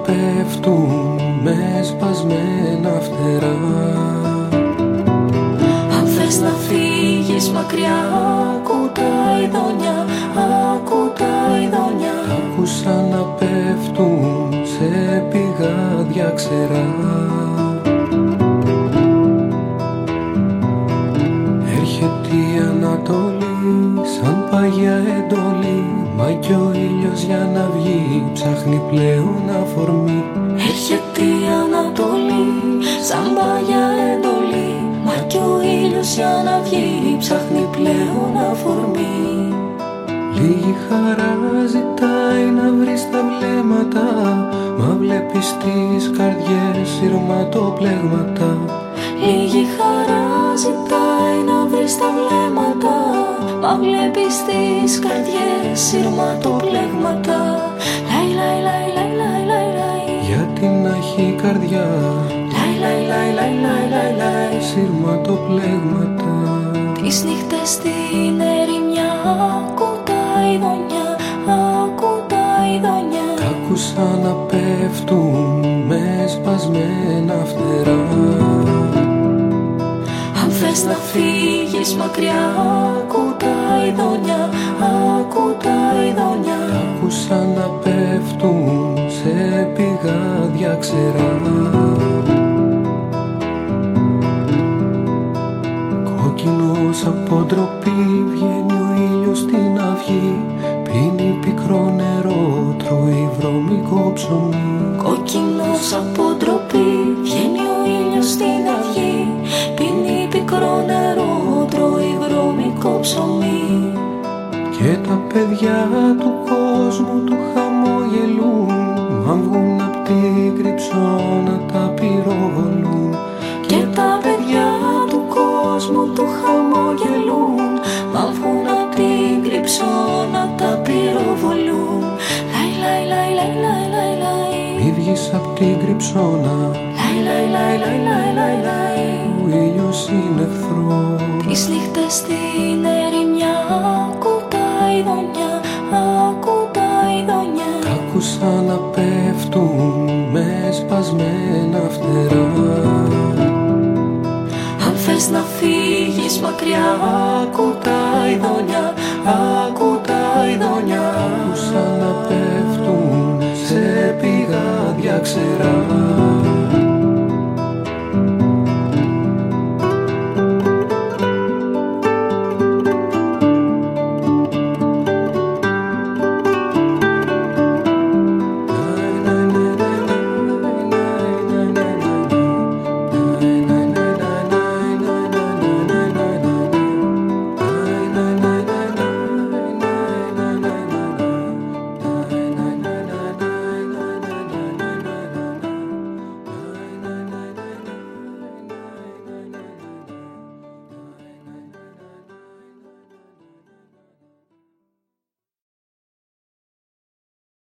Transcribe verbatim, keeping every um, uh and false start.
πέφτουν με σπασμένα φτερά. Αν θες να φύγεις μακριά, άκου τα ειδόνια, άκου τα ειδόνια. Άκουσα να πέφτουν σε πηγάδια ξερά. Έρχεται η Ανατολή σαν παγιά εντολή, μα κι ο ήλιος για να βγει ψάχνει πλέον αφορμή. Έρχεται η Ανατολή σαν παγιά εντολή, μα κι ο ήλιος για να βγει ψάχνει πλέον αφορμή. Λίγη χαρά ζητάει να βρει τα βλέμματα, μα βλέπεις τις καρδιές σειρματοπλέγματα. Λίγη χαρά ζητάει να βρει τα βλέμματα, μα βλέπεις τις καρδιές σειρματοπλέγματα. Λαϊ λαϊ λαϊ λαϊ λαϊ λαϊ λαϊ. Γιατί να έχει καρδιά Λαϊ λαϊ λαϊ λαϊ λαϊ λαϊ λαϊ. σειρματοπλέγματα. Τις νύχτες στην ερημιά, άκου τα ειδόνια, άκου τα ειδόνια. Τ' άκουσα να πέφτουν με σπασμένα φτερά. Αν θες να φύγεις μακριά, άκου τα ειδόνια, άκου τα ειδόνια. Τ' άκουσα να πέφτουν σε πηγάδια ξερά. Κόκκινος από ντροπή βγαίνει ο ήλιος στην αυγή, πίνει πικρό νερό, τρώει βρώμικο ψωμί. Κόκκινος από ντροπή βγαίνει ο ήλιος στην αυγή, πίνει πικρό νερό, τρώει βρώμικο ψωμί. Και τα παιδιά του κόσμου του χαμογελούν, μα βγουν απ' την κρυψώνα τα πυροβολούν. Και τα παιδιά του κόσμου του χαμογελούν, μα βγουν απ' την κρυψώνα τα πυροβολούν. Λαϊ λαϊ λαϊ λαϊ λαϊ λαϊ λαϊ. Μη βγεις απ' την κρυψώνα, Λαϊ λαϊ λαϊ λαϊ λαϊ λαϊ λαϊ. ο ήλιος είναι εχθρός. Τις νύχτες στην ερημιά, άκου τα ειδόνια, άκου τα ειδόνια. Τ' άκουσα να πέφτουν με σπασμένα φτερά. Αν θες να φύγεις μακριά, άκου τα ειδόνια,